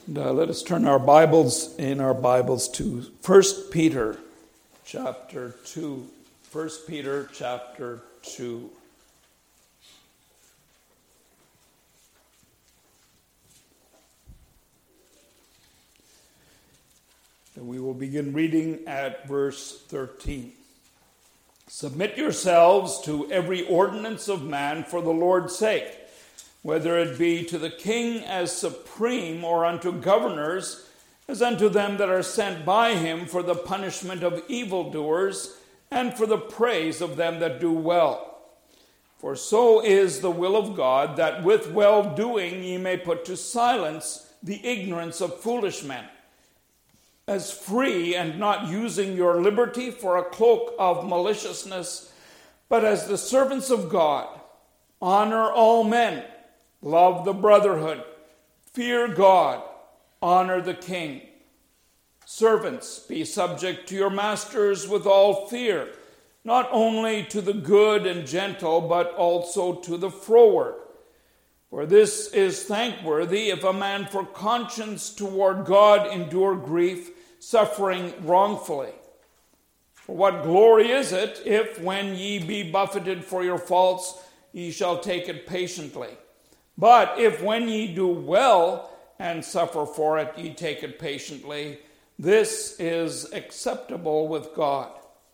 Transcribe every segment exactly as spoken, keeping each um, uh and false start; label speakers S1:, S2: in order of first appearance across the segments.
S1: And, uh, let us turn our Bibles in our Bibles to First Peter chapter two. First Peter chapter two. And we will begin reading at verse thirteen. Submit yourselves to every ordinance of man for the Lord's sake, whether it be to the king as supreme, or unto governors, as unto them that are sent by him for the punishment of evildoers, and for the praise of them that do well. For so is the will of God, that with well-doing ye may put to silence the ignorance of foolish men, as free, and not using your liberty for a cloak of maliciousness, but as the servants of God. Honor all men, love the brotherhood, fear God, honor the king. Servants, be subject to your masters with all fear, not only to the good and gentle, but also to the froward. For this is thankworthy, if a man for conscience toward God endure grief, suffering wrongfully. For what glory is it, if when ye be buffeted for your faults, ye shall take it patiently? But if when ye do well and suffer for it, ye take it patiently, this is acceptable with God.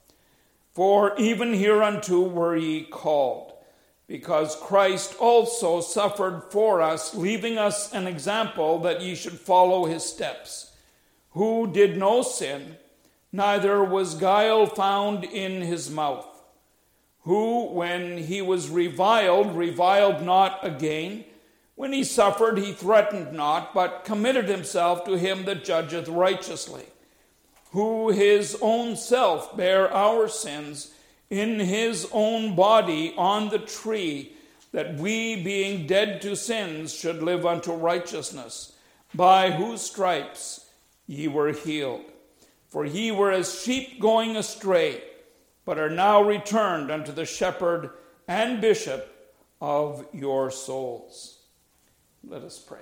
S1: For even hereunto were ye called, because Christ also suffered for us, leaving us an example that ye should follow his steps, who did no sin, neither was guile found in his mouth, who, when he was reviled, reviled not again. When he suffered, he threatened not, but committed himself to him that judgeth righteously, who his own self bare our sins in his own body on the tree, that we, being dead to sins, should live unto righteousness, by whose stripes ye were healed. For ye were as sheep going astray, but are now returned unto the shepherd and bishop of your souls. Let us pray.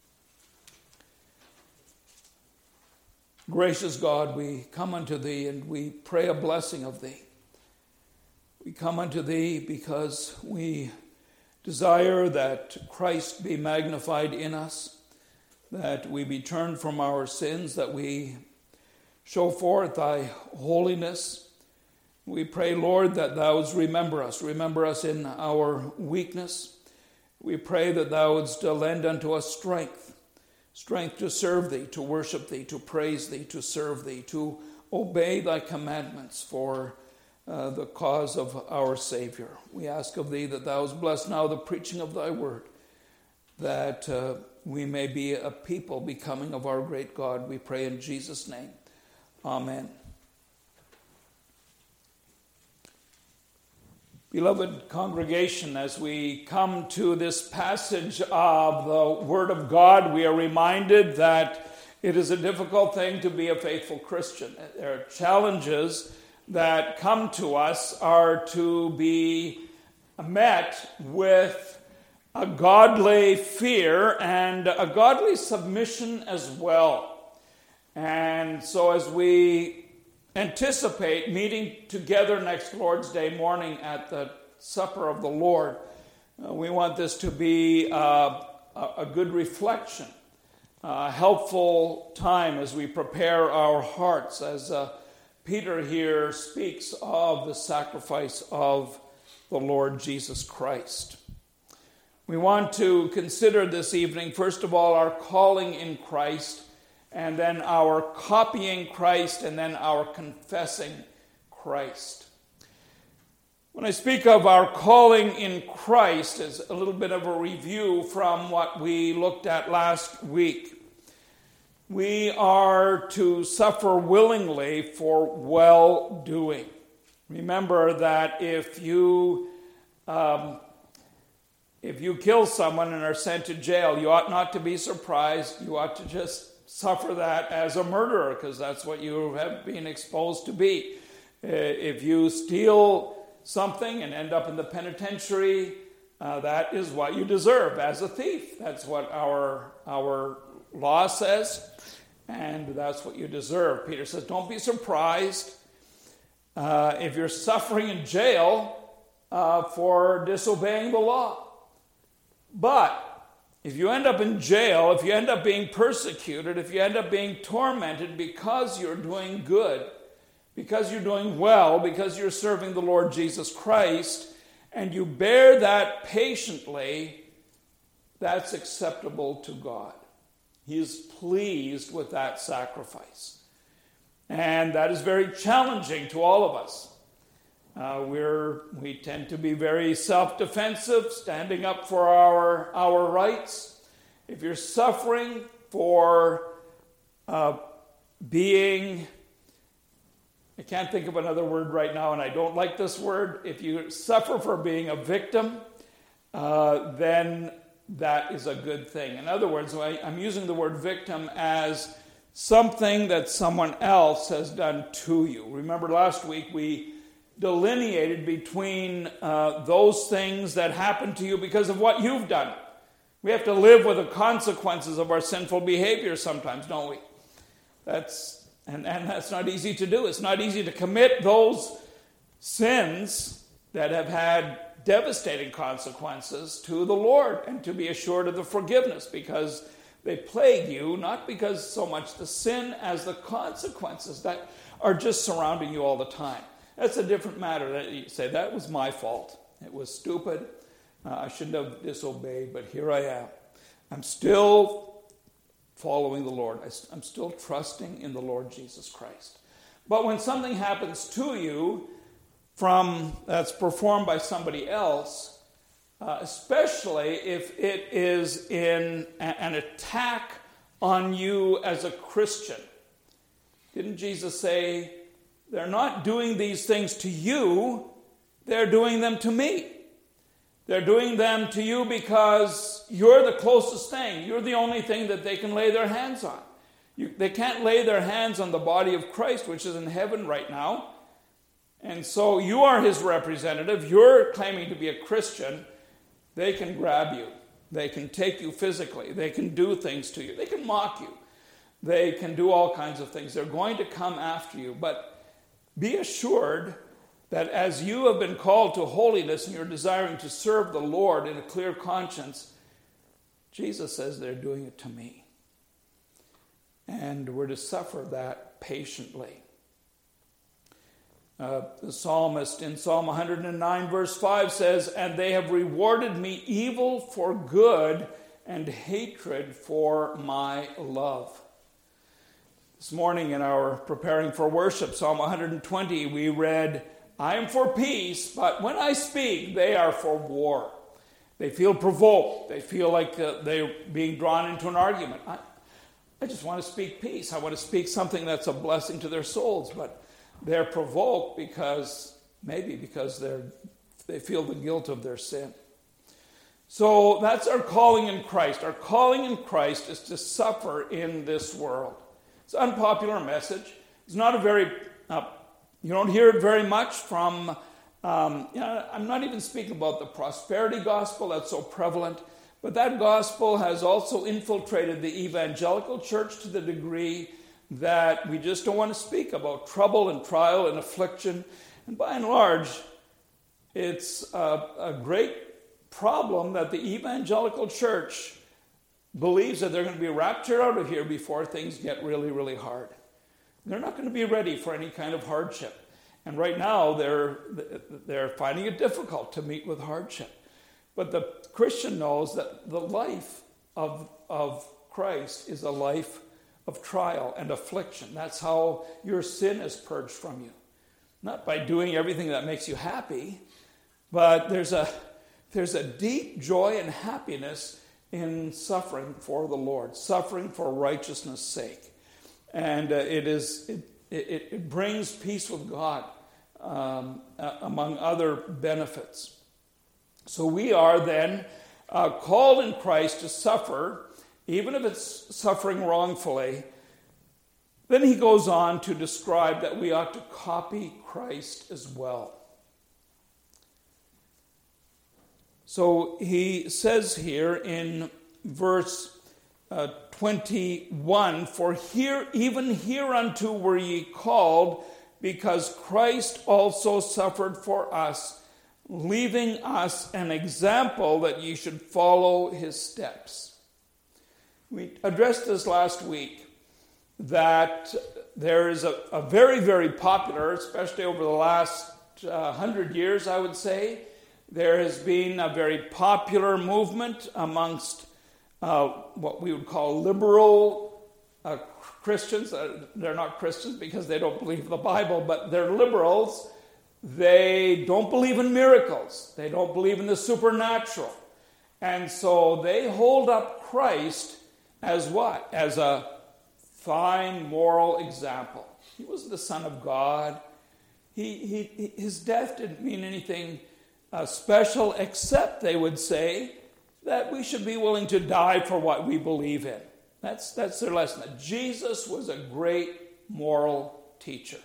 S1: Gracious God, we come unto thee and we pray a blessing of thee. We come unto thee because we desire that Christ be magnified in us, that we be turned from our sins, that we show forth thy holiness. We pray, Lord, that thou wouldst remember us. Remember us in our weakness. We pray that thou wouldst lend unto us strength, strength to serve thee, to worship thee, to praise thee, to serve thee, to obey thy commandments for uh, the cause of our Savior. We ask of thee that thou wouldst bless now the preaching of thy word, that uh, we may be a people becoming of our great God. We pray in Jesus' name. Amen. Beloved congregation, as we come to this passage of the Word of God, we are reminded that it is a difficult thing to be a faithful Christian. There are challenges that come to us are to be met with a godly fear and a godly submission as well. And so as we anticipate meeting together next Lord's Day morning at the supper of the Lord, uh, we want this to be uh, a, a good reflection, a helpful time as we prepare our hearts, as uh, Peter here speaks of the sacrifice of the Lord Jesus Christ. We want to consider this evening, first of all, our calling in Christ, and then our copying Christ, and then our confessing Christ. When I speak of our calling in Christ, it's a little bit of a review from what we looked at last week. We are to suffer willingly for well-doing. Remember that if you um, if you kill someone and are sent to jail, you ought not to be surprised. You ought to just suffer that as a murderer, because that's what you have been exposed to be. Uh, if you steal something and end up in the penitentiary, uh, that is what you deserve as a thief. That's what our our law says, and that's what you deserve. Peter says, don't be surprised uh, if you're suffering in jail uh, for disobeying the law. But if you end up in jail, if you end up being persecuted, if you end up being tormented because you're doing good, because you're doing well, because you're serving the Lord Jesus Christ, and you bear that patiently, that's acceptable to God. He is pleased with that sacrifice. And that is very challenging to all of us. Uh, we're, we tend to be very self-defensive, standing up for our, our rights. If you're suffering for uh, being, I can't think of another word right now, and I don't like this word. If you suffer for being a victim, uh, then that is a good thing. In other words, I, I'm using the word victim as something that someone else has done to you. Remember last week we delineated between uh, those things that happen to you because of what you've done. We have to live with the consequences of our sinful behavior sometimes, don't we? That's and, and that's not easy to do. It's not easy to commit those sins that have had devastating consequences to the Lord and to be assured of the forgiveness, because they plague you, not because so much the sin as the consequences that are just surrounding you all the time. That's a different matter. That you say, that was my fault. It was stupid. Uh, I shouldn't have disobeyed, but here I am. I'm still following the Lord. I, I'm still trusting in the Lord Jesus Christ. But when something happens to you from that's performed by somebody else, uh, especially if it is in a, an attack on you as a Christian, didn't Jesus say, they're not doing these things to you, they're doing them to me. They're doing them to you because you're the closest thing. You're the only thing that they can lay their hands on. You, they can't lay their hands on the body of Christ, which is in heaven right now. And so you are his representative. You're claiming to be a Christian. They can grab you. They can take you physically. They can do things to you. They can mock you. They can do all kinds of things. They're going to come after you. But be assured that as you have been called to holiness and you're desiring to serve the Lord in a clear conscience, Jesus says they're doing it to me. And we're to suffer that patiently. Uh, the psalmist in Psalm one hundred nine verse five says, and they have rewarded me evil for good and hatred for my love. This morning in our preparing for worship, Psalm one hundred twenty, we read, I am for peace, but when I speak, they are for war. They feel provoked. They feel like uh, they're being drawn into an argument. I, I just want to speak peace. I want to speak something that's a blessing to their souls, but they're provoked because, maybe because they're they feel the guilt of their sin. So that's our calling in Christ. Our calling in Christ is to suffer in this world. It's an unpopular message. It's not a very, uh, you don't hear it very much from, um, you know, I'm not even speaking about the prosperity gospel that's so prevalent, but that gospel has also infiltrated the evangelical church to the degree that we just don't want to speak about trouble and trial and affliction. And by and large, it's a, a great problem that the evangelical church believes that they're going to be raptured out of here before things get really, really hard. They're not going to be ready for any kind of hardship. And right now, they're, they're finding it difficult to meet with hardship. But the Christian knows that the life of, of Christ is a life of trial and affliction. That's how your sin is purged from you. Not by doing everything that makes you happy, but there's a, there's a deep joy and happiness in suffering for the Lord, suffering for righteousness' sake. And uh, it is it, it, it brings peace with God, um, uh, among other benefits. So we are then uh, called in Christ to suffer, even if it's suffering wrongfully. Then he goes on to describe that we ought to copy Christ as well. So he says here in verse uh, twenty-one, for here, even hereunto were ye called, because Christ also suffered for us, leaving us an example that ye should follow his steps. We addressed this last week, that there is a, a very, very popular, especially over the last uh, hundred years, I would say, there has been a very popular movement amongst uh, what we would call liberal uh, Christians. Uh, they're not Christians because they don't believe the Bible, but they're liberals. They don't believe in miracles. They don't believe in the supernatural. And so they hold up Christ as what? As a fine moral example. He was the Son of God. He, he, his death didn't mean anything uh, special, except, they would say, that we should be willing to die for what we believe in. That's, that's their lesson. That Jesus was a great moral teacher.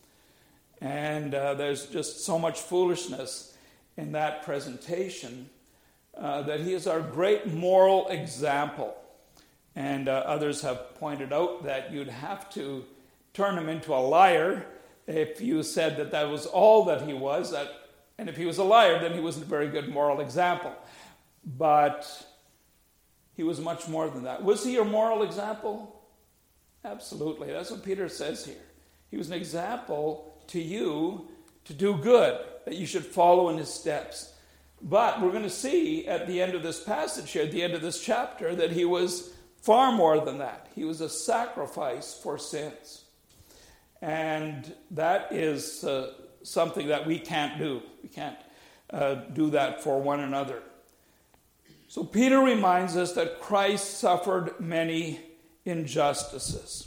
S1: And uh, there's just so much foolishness in that presentation uh, that he is our great moral example. And uh, others have pointed out that you'd have to turn him into a liar if you said that that was all that he was. That, and if he was a liar, then he wasn't a very good moral example. But he was much more than that. Was he a moral example? Absolutely. That's what Peter says here. He was an example to you to do good, that you should follow in his steps. But we're going to see at the end of this passage here, at the end of this chapter, that he was far more than that. He was a sacrifice for sins. And that is uh, something that we can't do. We can't uh, do that for one another. So Peter reminds us that Christ suffered many injustices.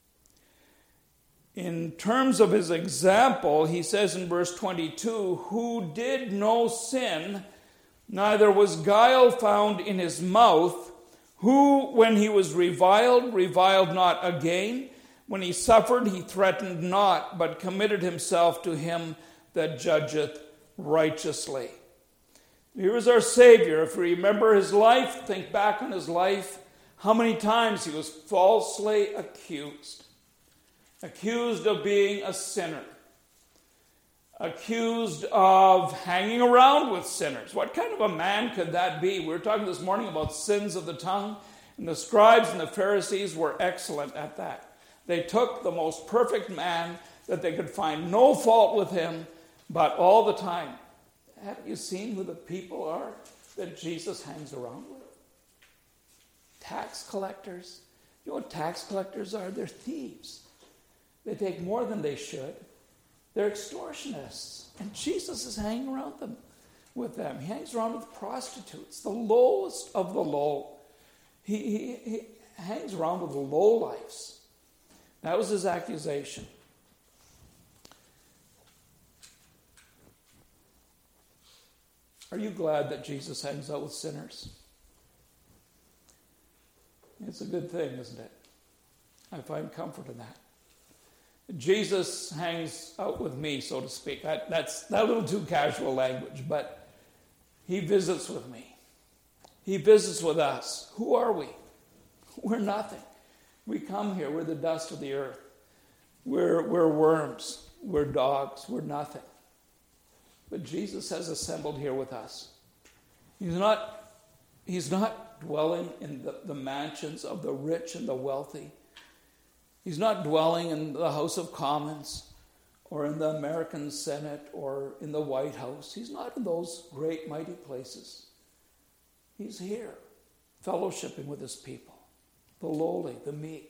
S1: In terms of his example, he says in verse twenty-two, who did no sin, neither was guile found in his mouth, who, when he was reviled, reviled not again. When he suffered, he threatened not, but committed himself to him that judgeth righteously. Here is our Savior. If we remember his life, think back on his life, how many times he was falsely accused. Accused of being a sinner. Accused of hanging around with sinners. What kind of a man could that be? We were talking this morning about sins of the tongue, and the scribes and the Pharisees were excellent at that. They took the most perfect man that they could find no fault with him, but all the time. Have you seen who the people are that Jesus hangs around with? Tax collectors. You know what tax collectors are? They're thieves. They take more than they should. They're extortionists. And Jesus is hanging around them with them. He hangs around with prostitutes, the lowest of the low. He, he, he hangs around with the lowlifes. That was his accusation. Are you glad that Jesus hangs out with sinners? It's a good thing, isn't it? I find comfort in that. Jesus hangs out with me, so to speak. That, that's that little too casual language, but he visits with me. He visits with us. Who are we? We're nothing. We come here, we're the dust of the earth. We're, we're worms. We're dogs. We're nothing. But Jesus has assembled here with us. He's not, he's not dwelling in the, the mansions of the rich and the wealthy. He's not dwelling in the House of Commons or in the American Senate or in the White House. He's not in those great, mighty places. He's here, fellowshipping with his people, the lowly, the meek.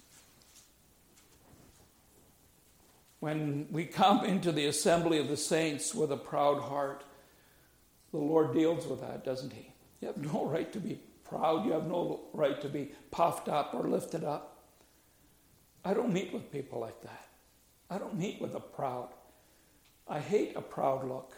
S1: When we come into the assembly of the saints with a proud heart, the Lord deals with that, doesn't he? You have no right to be proud. You have no right to be puffed up or lifted up. I don't meet with people like that. I don't meet with the proud. I hate a proud look.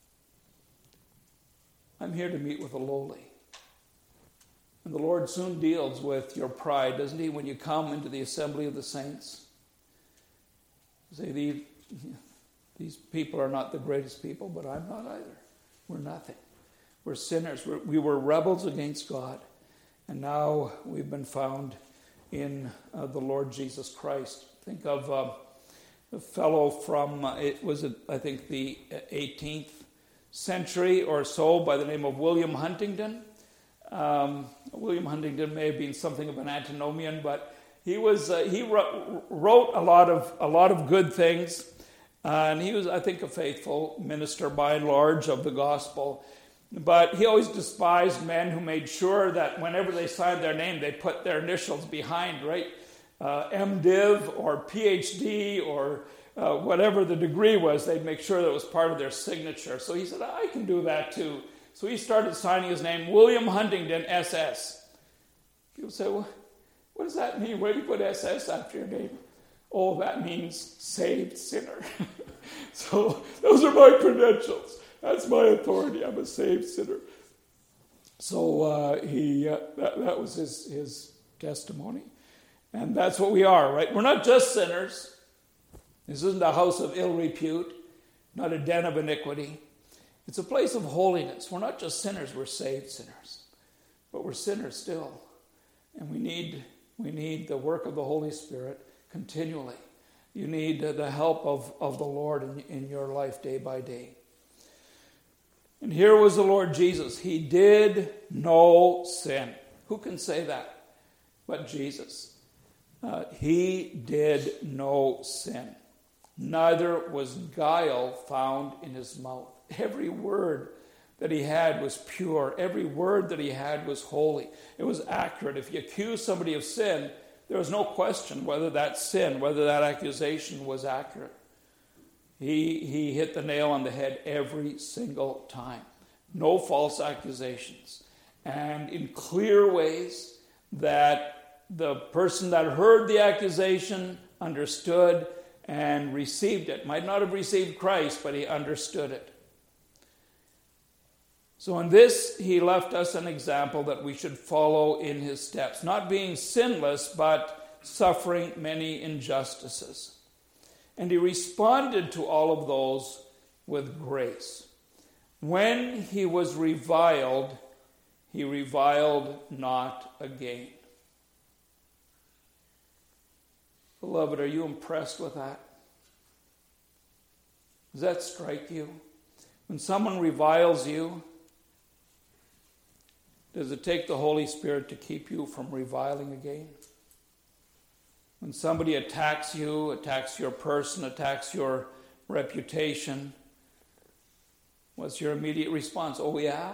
S1: I'm here to meet with the lowly. And the Lord soon deals with your pride, doesn't he, when you come into the assembly of the saints? Say, these, these people are not the greatest people, but I'm not either. We're nothing. We're sinners. We're, we were rebels against God. And now we've been found in uh, the Lord Jesus Christ. Think of uh, a fellow from, uh, it was, uh, I think, the eighteenth century or so by the name of William Huntington. Um, William Huntington may have been something of an antinomian, but he was uh, he wrote, wrote a lot of a lot of good things, uh, and he was, I think, a faithful minister by and large of the gospel. But he always despised men who made sure that whenever they signed their name, they put their initials behind, right? Uh, MDiv or PhD or uh, whatever the degree was, they'd make sure that it was part of their signature. So he said, I can do that too. So he started signing his name, William Huntington, S S. People say, well, what does that mean? Why do you put S S after your name? Oh, that means saved sinner. So those are my credentials. That's my authority. I'm a saved sinner. So uh, he uh, that, that was his, his testimony. And that's what we are, right? We're not just sinners. This isn't a house of ill repute, not a den of iniquity. It's a place of holiness. We're not just sinners, we're saved sinners. But we're sinners still. And we need, we need the work of the Holy Spirit continually. You need the help of, of the Lord in, in your life day by day. And here was the Lord Jesus. He did no sin. Who can say that but Jesus? Uh, he did no sin. Neither was guile found in his mouth. Every word that he had was pure. Every word that he had was holy. It was accurate. If you accused somebody of sin, there was no question whether that sin, whether that accusation was accurate. He, he hit the nail on the head every single time. No false accusations. And in clear ways that the person that heard the accusation understood and received it. Might not have received Christ, but he understood it. So in this, he left us an example that we should follow in his steps. Not being sinless, but suffering many injustices. And he responded to all of those with grace. When he was reviled, he reviled not again. Beloved, are you impressed with that? Does that strike you? When someone reviles you, does it take the Holy Spirit to keep you from reviling again? When somebody attacks you, attacks your person, attacks your reputation, what's your immediate response? Oh, yeah?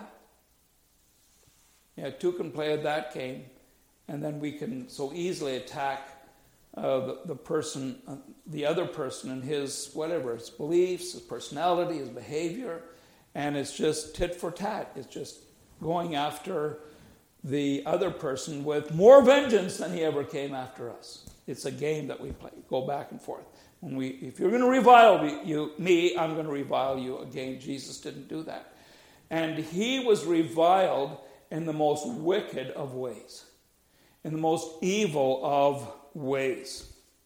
S1: Yeah, two can play at that game, and then we can so easily attack uh, the, the person, uh, the other person and his, whatever, his beliefs, his personality, his behavior, and it's just tit for tat. It's just going after the other person with more vengeance than he ever came after us. It's a game that we play, go back and forth. When we, if you're going to revile you, me, I'm going to revile you again. Jesus didn't do that. And he was reviled in the most wicked of ways, in the most evil of ways.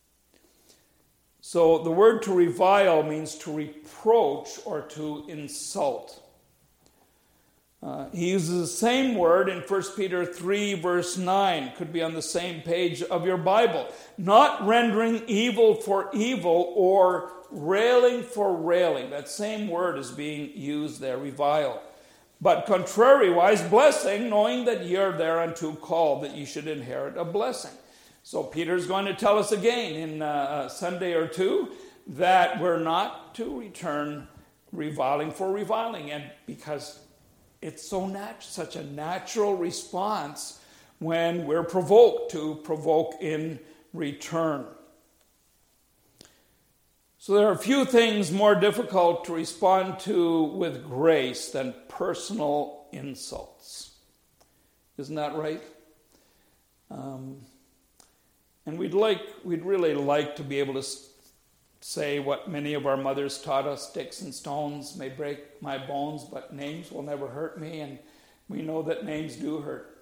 S1: So the word to revile means to reproach or to insult. Uh, he uses the same word in First Peter three, verse nine. Could be on the same page of your Bible. Not rendering evil for evil or railing for railing. That same word is being used there, revile. But contrariwise, blessing, knowing that ye are thereunto called, that ye should inherit a blessing. So Peter's going to tell us again in uh, a Sunday or two that we're not to return reviling for reviling. And because it's so nat- such a natural response when we're provoked to provoke in return. So there are a few things more difficult to respond to with grace than personal insults. Isn't that right? Um, and we'd like, we'd really like to be able to say what many of our mothers taught us: sticks and stones may break my bones, but names will never hurt me. And we know that names do hurt.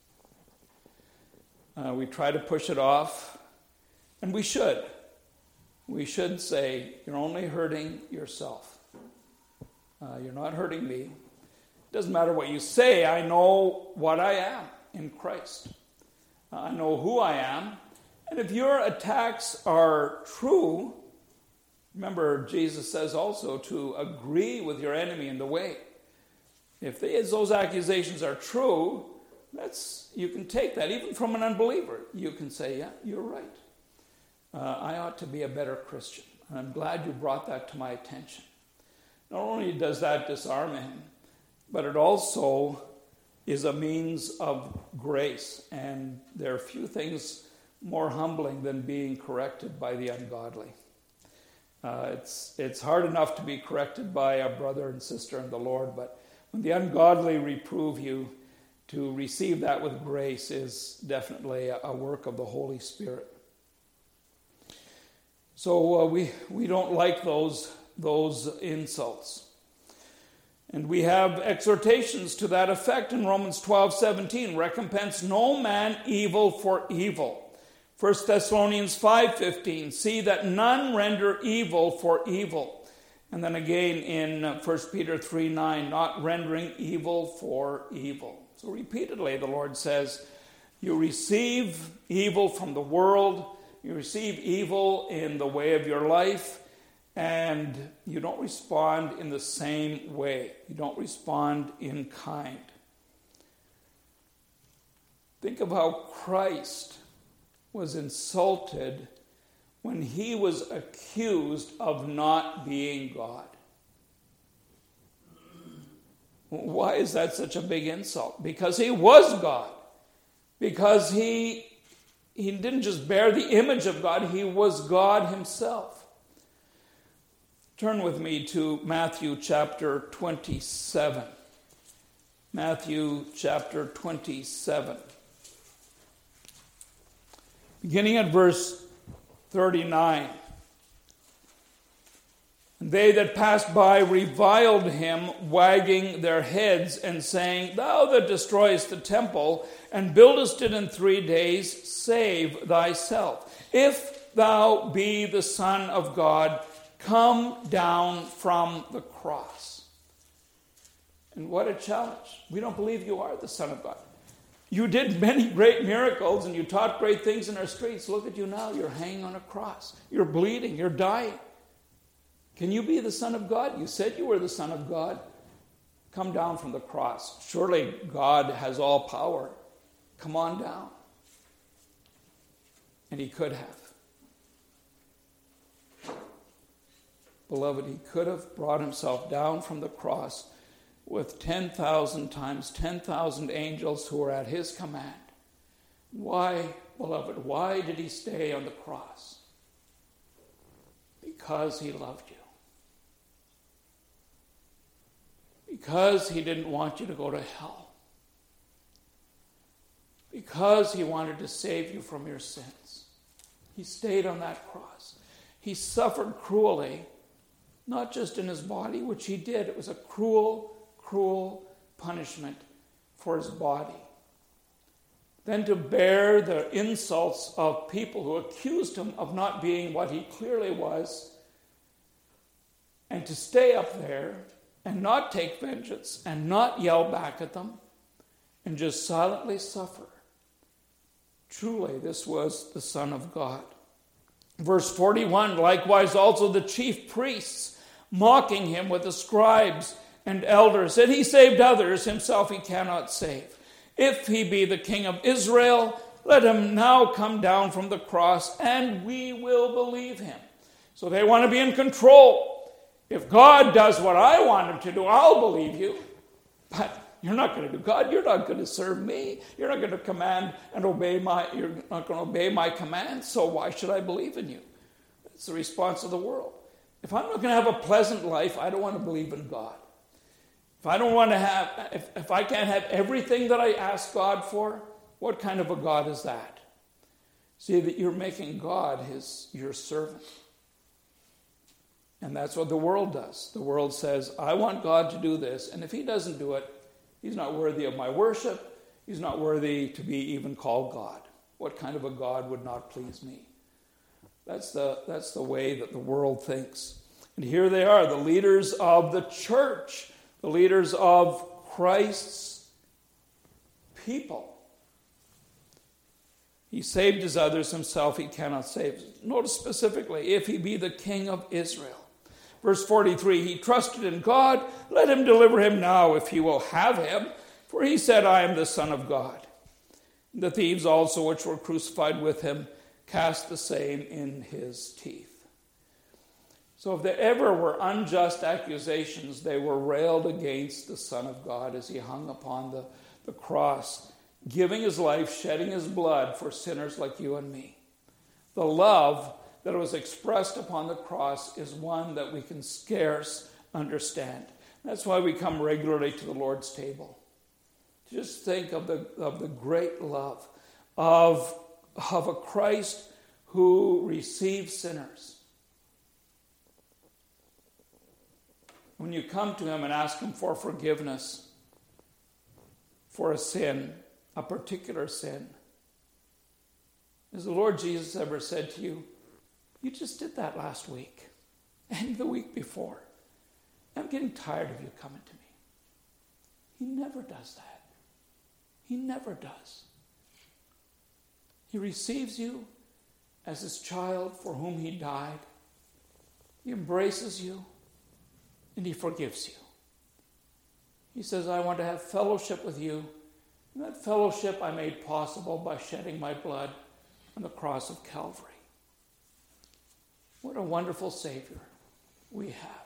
S1: Uh, we try to push it off, and we should. We should say, you're only hurting yourself. Uh, you're not hurting me. It doesn't matter what you say. I know what I am in Christ. I know who I am. And if your attacks are true, remember Jesus says also to agree with your enemy in the way. If they, those accusations are true, that's you can take that. Even from an unbeliever, you can say, yeah, you're right. Uh, I ought to be a better Christian. And I'm glad you brought that to my attention. Not only does that disarm him, but it also is a means of grace. And there are few things more humbling than being corrected by the ungodly. Uh, it's, it's hard enough to be corrected by a brother and sister in the Lord, but when the ungodly reprove you, to receive that with grace is definitely a, a work of the Holy Spirit. So uh, we, we don't like those, those insults. And we have exhortations to that effect in Romans twelve seventeen. Recompense no man evil for evil. First Thessalonians five fifteen. See that none render evil for evil. And then again in First Peter three nine. Not rendering evil for evil. So repeatedly the Lord says, you receive evil from the world. You receive evil in the way of your life. And you don't respond in the same way. You don't respond in kind. Think of how Christ was insulted when he was accused of not being God. Why is that such a big insult? Because he was God. Because he, he didn't just bear the image of God, he was God himself. Turn with me to Matthew chapter twenty-seven. Matthew chapter twenty-seven. Beginning at verse thirty-nine. And they that passed by reviled him, wagging their heads and saying, Thou that destroyest the temple and buildest it in three days, save thyself. If thou be the Son of God, come down from the cross. And what a challenge. We don't believe you are the Son of God. You did many great miracles and you taught great things in our streets. Look at you now. You're hanging on a cross. You're bleeding. You're dying. Can you be the Son of God? You said you were the Son of God. Come down from the cross. Surely God has all power. Come on down. And he could have. Beloved, he could have brought himself down from the cross with ten thousand times ten thousand angels who were at his command. Why, beloved, why did he stay on the cross? Because he loved you. Because he didn't want you to go to hell. Because he wanted to save you from your sins. He stayed on that cross. He suffered cruelly. Not just in his body, which he did. It was a cruel, cruel punishment for his body. Then to bear the insults of people who accused him of not being what he clearly was, and to stay up there and not take vengeance and not yell back at them and just silently suffer. Truly, this was the Son of God. Verse forty-one, likewise also the chief priests, mocking him with the scribes and elders, said, He saved others, himself he cannot save. If he be the King of Israel, let him now come down from the cross, and we will believe him. So they want to be in control. If God does what I want him to do, I'll believe you. But you're not going to do God. You're not going to serve me. You're not going to command and obey my, you're not going to obey my commands, so why should I believe in you? That's the response of the world. If I'm not going to have a pleasant life, I don't want to believe in God. If I don't want to have, if, if I can't have everything that I ask God for, what kind of a God is that? See that you're making God his your servant. And that's what the world does. The world says, I want God to do this, and if he doesn't do it, he's not worthy of my worship. He's not worthy to be even called God. What kind of a God would not please me? That's the, that's the way that the world thinks. And here they are, the leaders of the church, the leaders of Christ's people, He saved his others, himself he cannot save. Notice specifically, if he be the king of Israel. Verse forty-three, he trusted in God, let him deliver him now if he will have him, for he said, I am the Son of God. The thieves also which were crucified with him cast the same in his teeth. So if there ever were unjust accusations, they were railed against the Son of God as he hung upon the, the cross, giving his life, shedding his blood for sinners like you and me. The love that was expressed upon the cross is one that we can scarce understand. That's why we come regularly to the Lord's table. Just think of the, of the great love of, of a Christ who receives sinners. When you come to him and ask him for forgiveness for a sin, a particular sin, has the Lord Jesus ever said to you, you just did that last week and the week before. I'm getting tired of you coming to me. He never does that. He never does. He receives you as his child for whom he died. He embraces you and he forgives you. He says, I want to have fellowship with you. And that fellowship I made possible by shedding my blood on the cross of Calvary. What a wonderful Savior we have.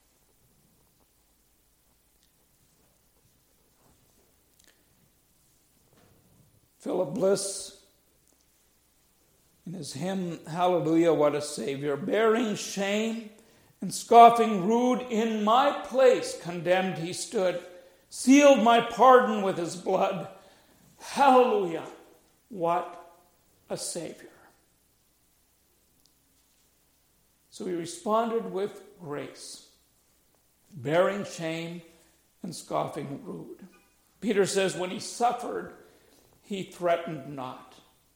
S1: Philip Bliss, in his hymn, Hallelujah, What a Savior, bearing shame and scoffing rude, in my place condemned he stood, sealed my pardon with his blood. Hallelujah, what a Savior. So he responded with grace, bearing shame and scoffing rude. Peter says when he suffered, he threatened not.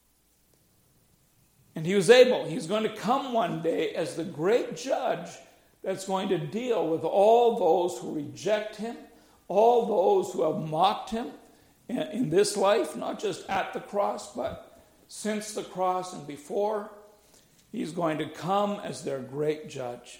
S1: And he was able. He's going to come one day as the great judge that's going to deal with all those who reject him, all those who have mocked him in this life, not just at the cross, but since the cross and before. He's going to come as their great judge.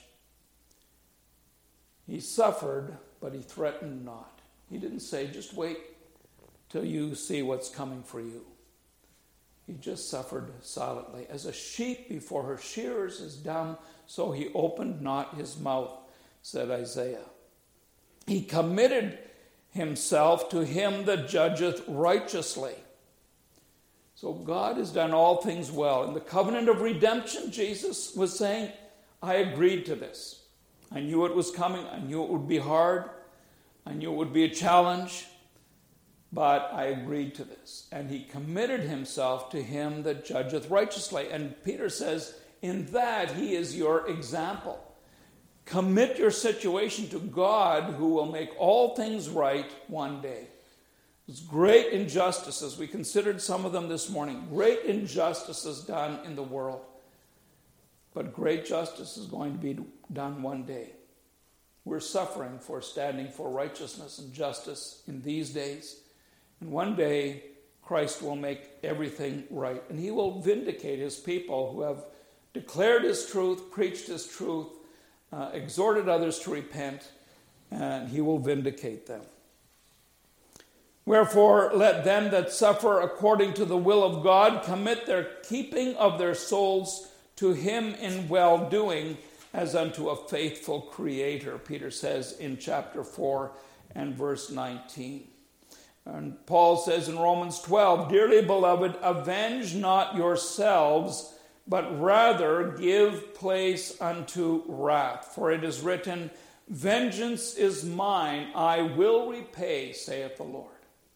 S1: He suffered, but he threatened not. He didn't say, just wait till you see what's coming for you. He just suffered silently. As a sheep before her shearers is dumb, so he opened not his mouth, said Isaiah. He committed himself to him that judgeth righteously. So God has done all things well. In the covenant of redemption, Jesus was saying, I agreed to this. I knew it was coming. I knew it would be hard. I knew it would be a challenge. But I agreed to this. And he committed himself to him that judgeth righteously. And Peter says, in that he is your example. Commit your situation to God, who will make all things right one day. There's great injustices. We considered some of them this morning. Great injustices done in the world. But great justice is going to be done one day. We're suffering for standing for righteousness and justice in these days. And one day, Christ will make everything right. And he will vindicate his people who have declared his truth, preached his truth, uh, exhorted others to repent, and he will vindicate them. Wherefore, let them that suffer according to the will of God commit their keeping of their souls to him in well-doing, as unto a faithful Creator, Peter says in chapter four and verse nineteen. And Paul says in Romans twelve, Dearly beloved, avenge not yourselves, but rather give place unto wrath. For it is written, Vengeance is mine, I will repay, saith the Lord.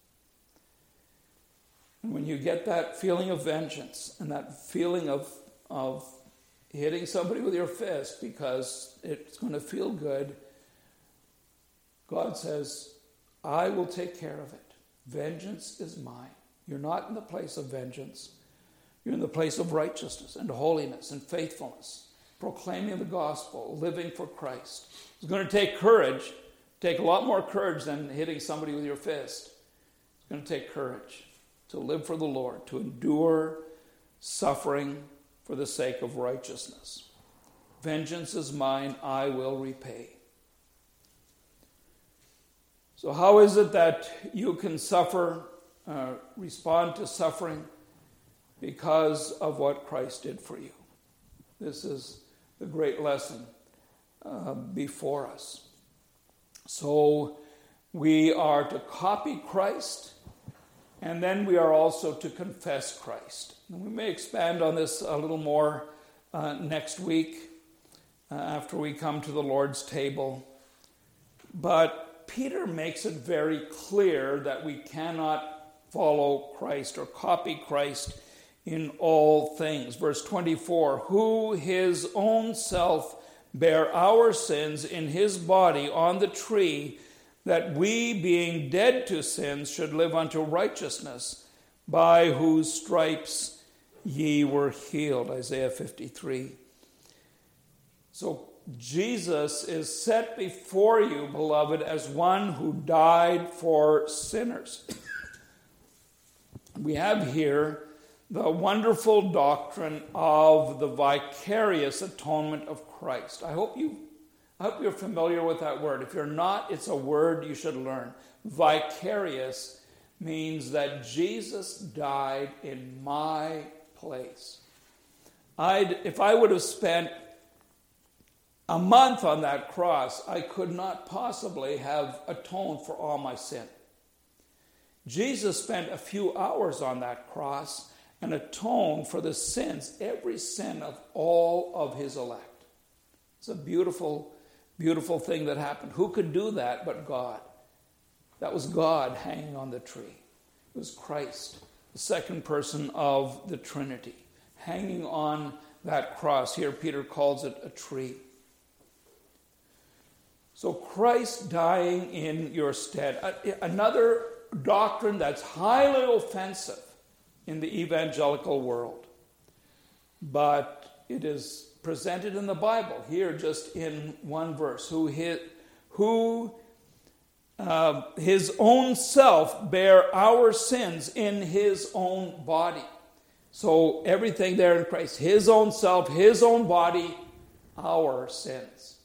S1: And when you get that feeling of vengeance and that feeling of, of hitting somebody with your fist because it's going to feel good, God says, I will take care of it. Vengeance is mine. You're not in the place of vengeance. You're in the place of righteousness and holiness and faithfulness, proclaiming the gospel, living for Christ. It's going to take courage, take a lot more courage than hitting somebody with your fist. It's going to take courage to live for the Lord, to endure suffering for the sake of righteousness. Vengeance is mine, I will repay. So how is it that you can suffer, uh, respond to suffering? Because of what Christ did for you. This is the great lesson uh, before us. So we are to copy Christ, and then we are also to confess Christ. And we may expand on this a little more uh, next week uh, after we come to the Lord's table. But Peter makes it very clear that we cannot follow Christ or copy Christ in all things. Verse twenty-four, who his own self bare our sins in his body on the tree, that we, being dead to sins, should live unto righteousness, by whose stripes ye were healed. Isaiah fifty-three. So Jesus is set before you, beloved, as one who died for sinners. We have here the wonderful doctrine of the vicarious atonement of Christ. I hope you, I hope you're familiar with that word. If you're not, it's a word you should learn. Vicarious means that Jesus died in my place. I'd, if I would have spent a month on that cross, I could not possibly have atoned for all my sin. Jesus spent a few hours on that cross and atoned for the sins, every sin of all of his elect. It's a beautiful, beautiful thing that happened. Who could do that but God? That was God hanging on the tree. It was Christ, the second person of the Trinity, hanging on that cross. Here Peter calls it a tree. So Christ dying in your stead. Another doctrine that's highly offensive in the evangelical world. But it is presented in the Bible, here just in one verse. Who his, who, uh, his own self bare our sins in his own body. So everything there in Christ. His own self, his own body, our sins.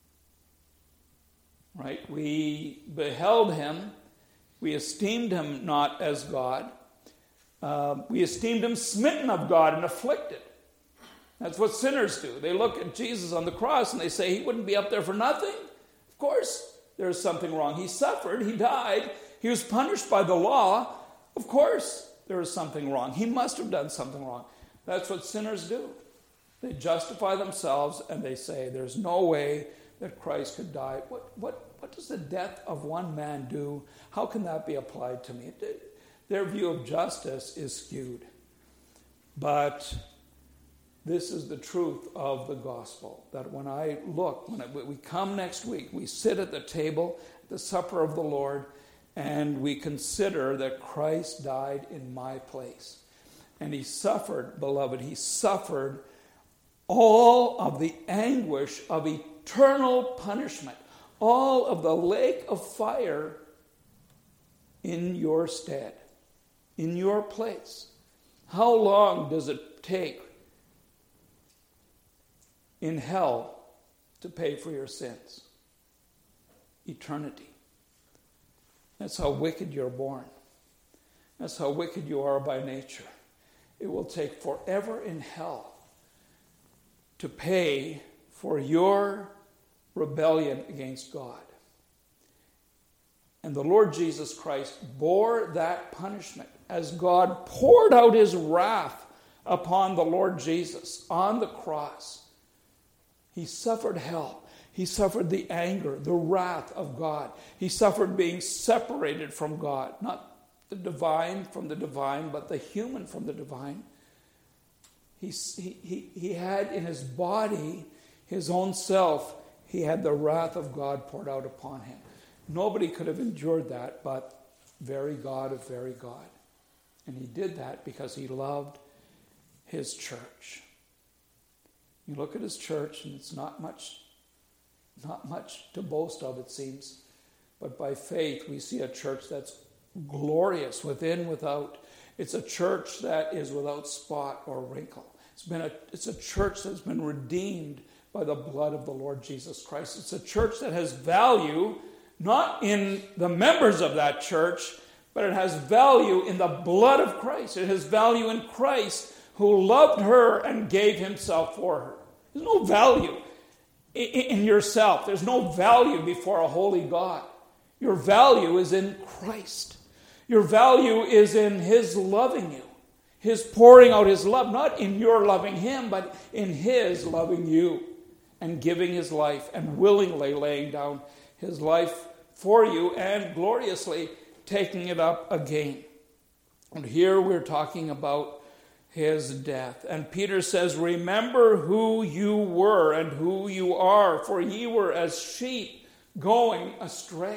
S1: Right? We beheld him. We esteemed him not as God. Uh, we esteemed him smitten of God and afflicted. That's what sinners do. They look at Jesus on the cross and they say he wouldn't be up there for nothing. Of course, there's something wrong. He suffered. He died. He was punished by the law. Of course, there is something wrong. He must have done something wrong. That's what sinners do. They justify themselves and they say there's no way that Christ could die. What, what, what does the death of one man do? How can that be applied to me? It, Their view of justice is skewed. But this is the truth of the gospel, that when I look, when, I, when we come next week, we sit at the table, the supper of the Lord, and we consider that Christ died in my place. And he suffered, beloved, he suffered all of the anguish of eternal punishment, all of the lake of fire in your stead. In your place. How long does it take in hell to pay for your sins? Eternity. That's how wicked you're born. That's how wicked you are by nature. It will take forever in hell to pay for your rebellion against God. And the Lord Jesus Christ bore that punishment as God poured out his wrath upon the Lord Jesus on the cross. He suffered hell. He suffered the anger, the wrath of God. He suffered being separated from God. Not the divine from the divine, but the human from the divine. He, he, he had in his body, his own self, he had the wrath of God poured out upon him. Nobody could have endured that but very God of very God. And he did that because he loved his church. You look at his church and it's not much, not much to boast of, it seems. But by faith we see a church that's glorious within, without. It's a church that is without spot or wrinkle. It's been a, it's a church that's been redeemed by the blood of the Lord Jesus Christ. It's a church that has value, not in the members of that church, but it has value in the blood of Christ. It has value in Christ, who loved her and gave himself for her. There's no value in yourself. There's no value before a holy God. Your value is in Christ. Your value is in his loving you, his pouring out his love, not in your loving him, but in his loving you and giving his life and willingly laying down his life for you and gloriously taking it up again. And here we're talking about his death. And Peter says, remember who you were and who you are, for ye were as sheep going astray.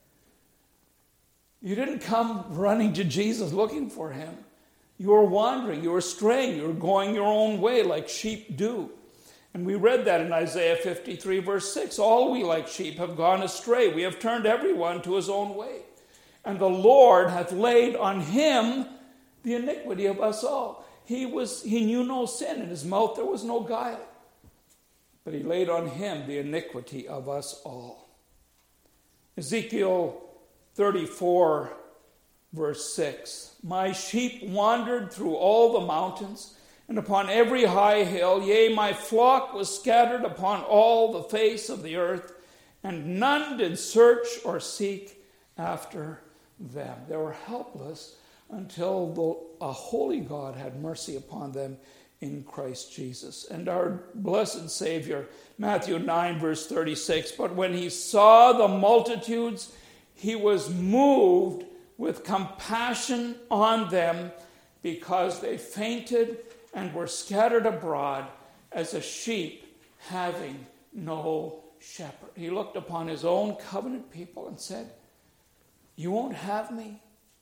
S1: You didn't come running to Jesus looking for him. You were wandering, you were straying, you were going your own way like sheep do. And we read that in Isaiah fifty-three, verse six. All we like sheep have gone astray. We have turned everyone to his own way. And the Lord hath laid on him the iniquity of us all. He was he knew no sin. In his mouth there was no guile. But he laid on him the iniquity of us all. Ezekiel thirty-four, verse six. My sheep wandered through all the mountains, and upon every high hill, yea, my flock was scattered upon all the face of the earth, and none did search or seek after them. They were helpless until the, a holy God had mercy upon them in Christ Jesus. And our blessed Savior, Matthew nine, verse thirty-six, but when he saw the multitudes, he was moved with compassion on them, because they fainted and were scattered abroad as a sheep having no shepherd. He looked upon his own covenant people and said, you won't have me?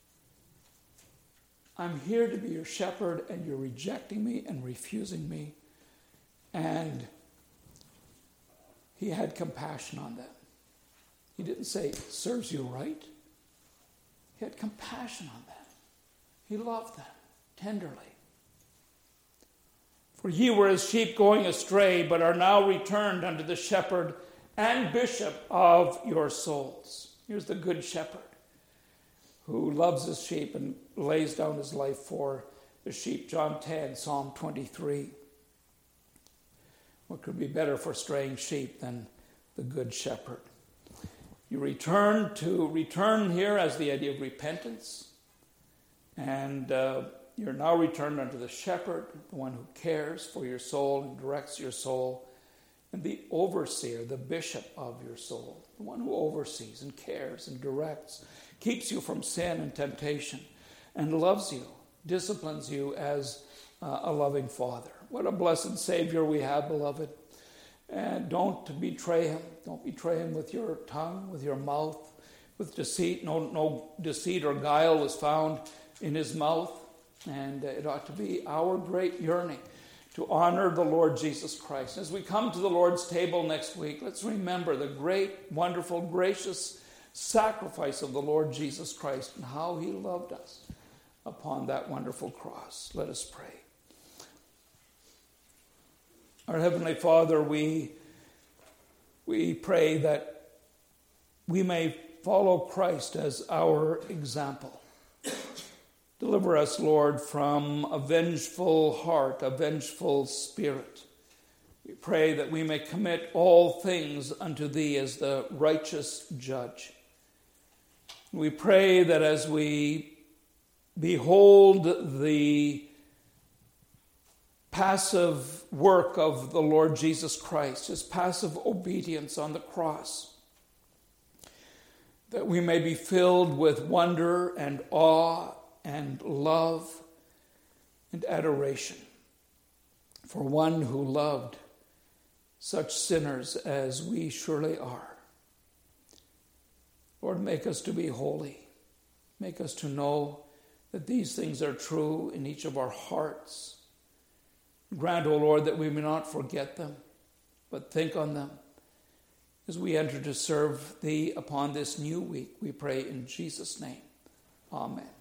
S1: I'm here to be your shepherd, and you're rejecting me and refusing me. And he had compassion on them. He didn't say, serves you right. He had compassion on them. He loved them tenderly. For ye were as sheep going astray, but are now returned unto the shepherd and bishop of your souls. Here's the good shepherd who loves his sheep and lays down his life for the sheep. John ten, Psalm twenty-three. What could be better for straying sheep than the good shepherd? You return to return here as the idea of repentance, and uh, you're now returned unto the shepherd, the one who cares for your soul and directs your soul, and the overseer, the bishop of your soul, the one who oversees and cares and directs, keeps you from sin and temptation, and loves you, disciplines you as uh, a loving Father. What a blessed Savior we have, beloved. And don't betray him. Don't betray him with your tongue, with your mouth, with deceit. No, no deceit or guile is found in his mouth. And it ought to be our great yearning to honor the Lord Jesus Christ. As we come to the Lord's table next week, let's remember the great, wonderful, gracious sacrifice of the Lord Jesus Christ and how he loved us upon that wonderful cross. Let us pray. Our Heavenly Father, we, we pray that we may follow Christ as our example. Deliver us, Lord, from a vengeful heart, a vengeful spirit. We pray that we may commit all things unto Thee as the righteous judge. We pray that as we behold the passive work of the Lord Jesus Christ, his passive obedience on the cross, that we may be filled with wonder and awe and love and adoration for one who loved such sinners as we surely are. Lord, make us to be holy. Make us to know that these things are true in each of our hearts. Grant, O Lord, that we may not forget them, but think on them as we enter to serve Thee upon this new week. We pray in Jesus' name. Amen.